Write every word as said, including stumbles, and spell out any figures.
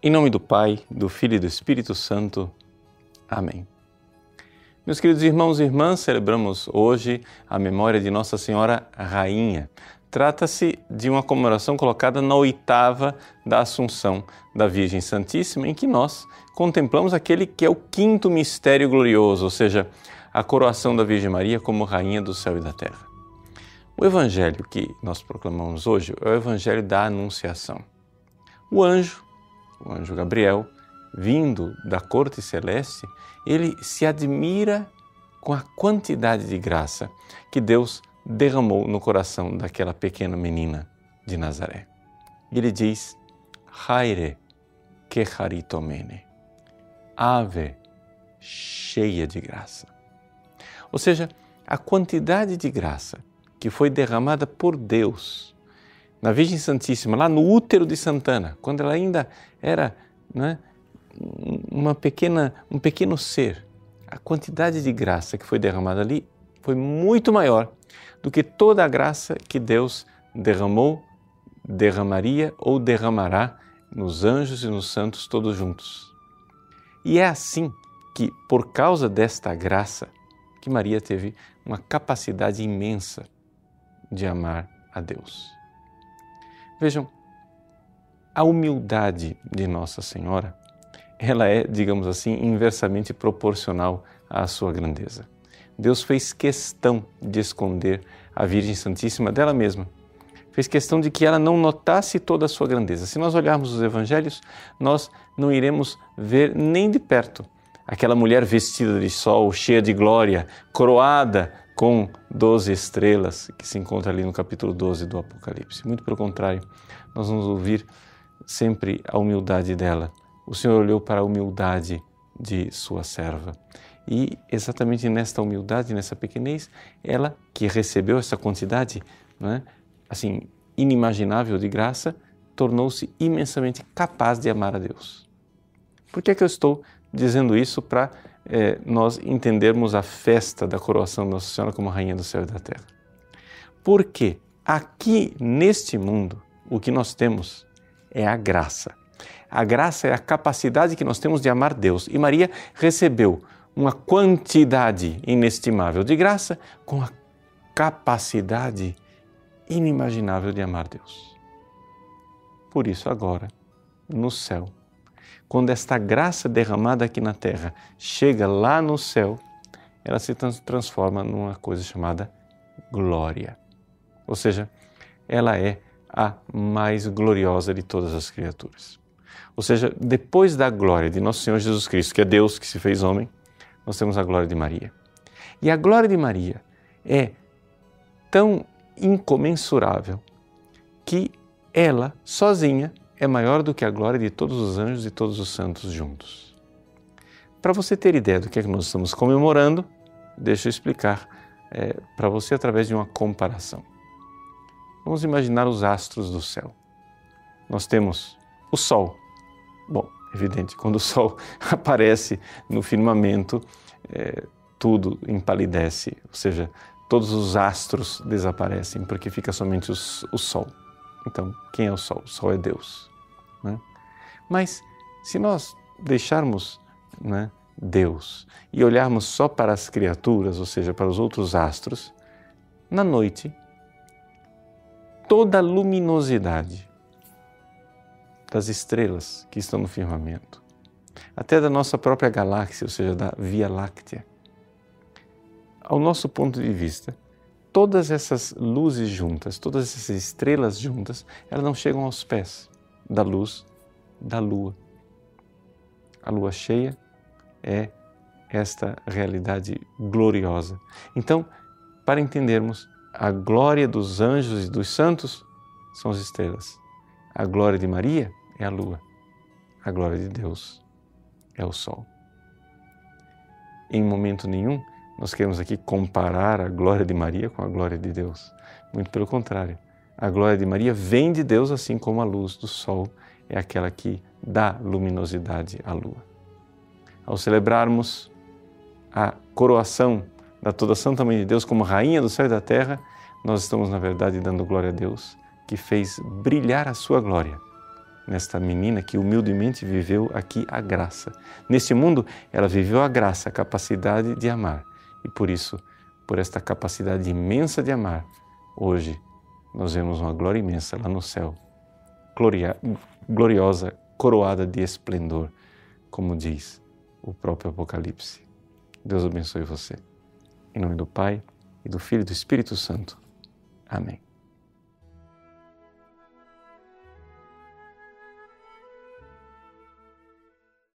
Em nome do Pai, do Filho e do Espírito Santo. Amém. Meus queridos irmãos e irmãs, celebramos hoje a memória de Nossa Senhora Rainha. Trata-se de uma comemoração colocada na oitava da Assunção da Virgem Santíssima, em que nós contemplamos aquele que é o quinto mistério glorioso, ou seja, a coroação da Virgem Maria como Rainha do céu e da terra. O evangelho que nós proclamamos hoje é o evangelho da Anunciação. O anjo, o anjo Gabriel, vindo da corte celeste, ele se admira com a quantidade de graça que Deus derramou no coração daquela pequena menina de Nazaré. Ele diz, Haire que charitomene, ave cheia de graça. Ou seja, a quantidade de graça que foi derramada por Deus na Virgem Santíssima, lá no útero de Santana, quando ela ainda era, né, uma pequena, um pequeno ser, a quantidade de graça que foi derramada ali foi muito maior do que toda a graça que Deus derramou, derramaria ou derramará nos anjos e nos santos todos juntos. E é assim que, por causa desta graça, que Maria teve uma capacidade imensa de amar a Deus. Vejam, a humildade de Nossa Senhora, ela é, digamos assim, inversamente proporcional à sua grandeza. Deus fez questão de esconder a Virgem Santíssima dela mesma. Fez questão de que ela não notasse toda a sua grandeza. Se nós olharmos os evangelhos, nós não iremos ver nem de perto aquela mulher vestida de sol, cheia de glória, coroada com doze estrelas, que se encontra ali no capítulo doze do Apocalipse. Muito pelo contrário, nós vamos ouvir sempre a humildade dela. O Senhor olhou para a humildade de sua serva. E exatamente nesta humildade, nessa pequenez, ela que recebeu essa quantidade, né, assim, inimaginável de graça, tornou-se imensamente capaz de amar a Deus. Por que é que eu estou dizendo isso? Para eh, nós entendermos a festa da coroação de Nossa Senhora como Rainha do céu e da terra. Porque aqui neste mundo, o que nós temos é a graça. A graça é a capacidade que nós temos de amar Deus. E Maria recebeu uma quantidade inestimável de graça com a capacidade inimaginável de amar Deus. Por isso agora, no céu, quando esta graça derramada aqui na terra chega lá no céu, ela se transforma numa coisa chamada glória. Ou seja, ela é a mais gloriosa de todas as criaturas. Ou seja, depois da glória de Nosso Senhor Jesus Cristo, que é Deus que se fez homem, nós temos a glória de Maria. E a glória de Maria é tão incomensurável que ela, sozinha, é maior do que a glória de todos os anjos e todos os santos juntos. Para você ter ideia do que é que nós estamos comemorando, deixa eu explicar é, para você através de uma comparação. Vamos imaginar os astros do céu. Nós temos o Sol. Bom, evidente, quando o Sol aparece no firmamento, é, tudo empalidece, ou seja, todos os astros desaparecem, porque fica somente os, o Sol. Então, quem é o Sol? O Sol é Deus. Né? Mas, se nós deixarmos, né, Deus e olharmos só para as criaturas, ou seja, para os outros astros, na noite, toda a luminosidade das estrelas que estão no firmamento, até da nossa própria galáxia, ou seja, da Via Láctea, ao nosso ponto de vista, todas essas luzes juntas, todas essas estrelas juntas, elas não chegam aos pés da luz da Lua. A Lua cheia é esta realidade gloriosa. Então, para entendermos, a glória dos anjos e dos santos são as estrelas. A glória de Maria é a Lua. A glória de Deus é o Sol. Em momento nenhum, nós queremos aqui comparar a glória de Maria com a glória de Deus. Muito pelo contrário. A glória de Maria vem de Deus, assim como a luz do sol é aquela que dá luminosidade à lua. Ao celebrarmos a coroação da toda Santa Mãe de Deus como Rainha do céu e da terra, nós estamos, na verdade, dando glória a Deus, que fez brilhar a sua glória nesta menina que humildemente viveu aqui a graça. Neste mundo, ela viveu a graça, a capacidade de amar. E por isso, por esta capacidade imensa de amar, hoje nós vemos uma glória imensa lá no céu, gloria, gloriosa, coroada de esplendor, como diz o próprio Apocalipse. Deus abençoe você. Em nome do Pai, e do Filho e do Espírito Santo. Amém.